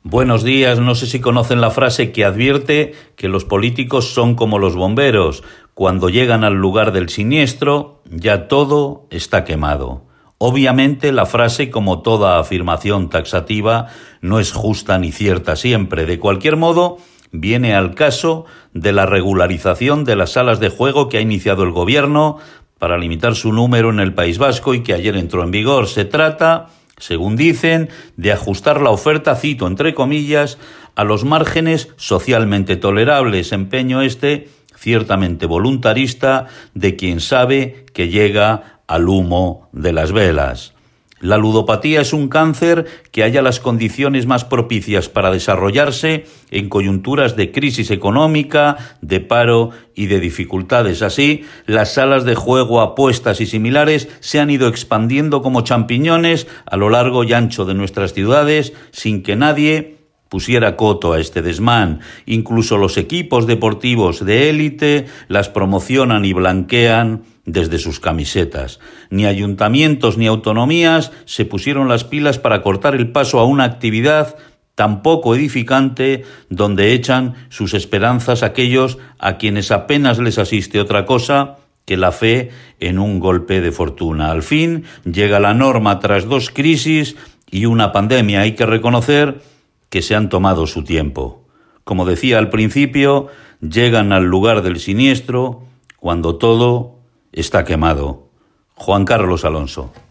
Buenos días, no sé si conocen la frase que advierte que los políticos son como los bomberos. Cuando llegan al lugar del siniestro, ya todo está quemado. Obviamente la frase, como toda afirmación taxativa, no es justa ni cierta siempre. De cualquier modo, viene al caso de la regularización de las salas de juego que ha iniciado el gobierno para limitar su número en el País Vasco y que ayer entró en vigor. Se trata, según dicen, de ajustar la oferta, cito entre comillas, a los márgenes socialmente tolerables, empeño ciertamente voluntarista de quien sabe que llega al humo de las velas. La ludopatía es un cáncer que halla las condiciones más propicias para desarrollarse en coyunturas de crisis económica, de paro y de dificultades. Así, las salas de juego, apuestas y similares se han ido expandiendo como champiñones a lo largo y ancho de nuestras ciudades sin que nadie pusiera coto a este desmán. Incluso los equipos deportivos de élite las promocionan y blanquean desde sus camisetas. Ni ayuntamientos ni autonomías se pusieron las pilas para cortar el paso a una actividad tan poco edificante donde echan sus esperanzas aquellos a quienes apenas les asiste otra cosa que la fe en un golpe de fortuna. Al fin llega la norma tras 2 crisis y una pandemia. Hay que reconocer que se han tomado su tiempo. Como decía al principio, llegan al lugar del siniestro cuando todo está quemado. Juan Carlos Alonso.